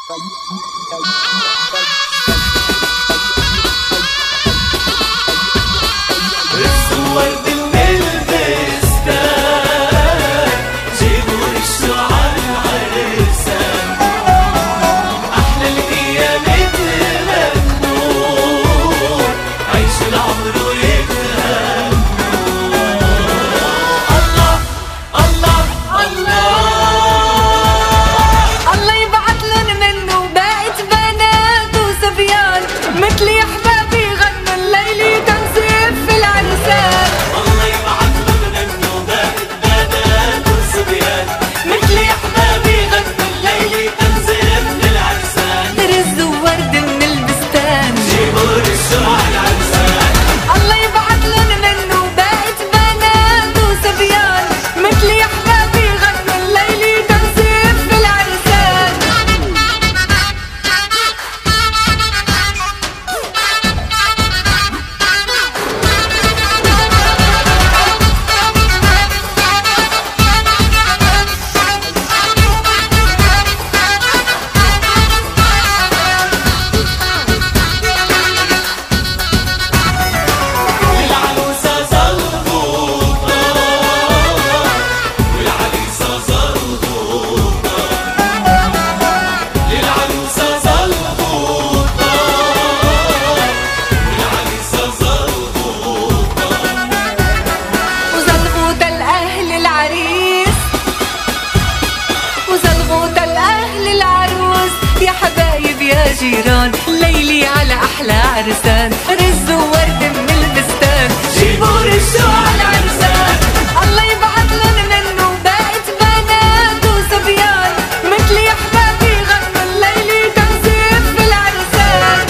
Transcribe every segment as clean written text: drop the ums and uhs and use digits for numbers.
جيران ليلي على أحلى عرسان، رز وورد من البستان، جيبوا رشوا على العرسان. الله يبعثلن منه بقت بنات وصبيان، مثلي يا حبابي غنوا الليلي تنزيف في العرسان.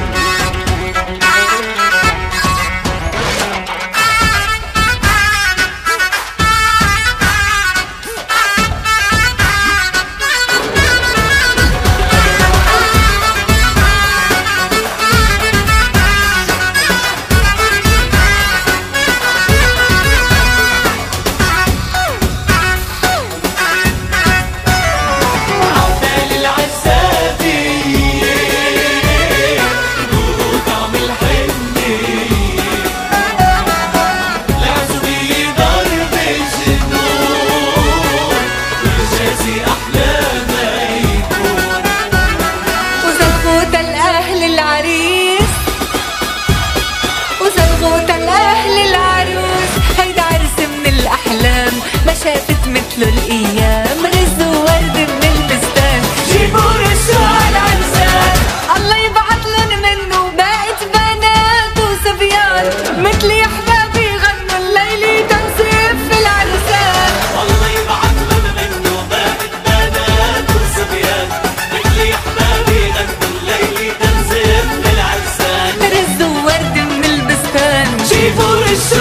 شافت مثله الأيام، رز وورد من البستان، جيبوا رشوا على العرسان. الله يبعثلن منه بقت بنات وصبيان، مثلي يا حبابي غنوا الليلي تنزيف في العرسان. الله يبعثلن منه بقت بنات وصبيان، مثلي يا حبابي غنوا الليلي تنزيف في العرسان، رز وورد من البستان، جيبوا رشوا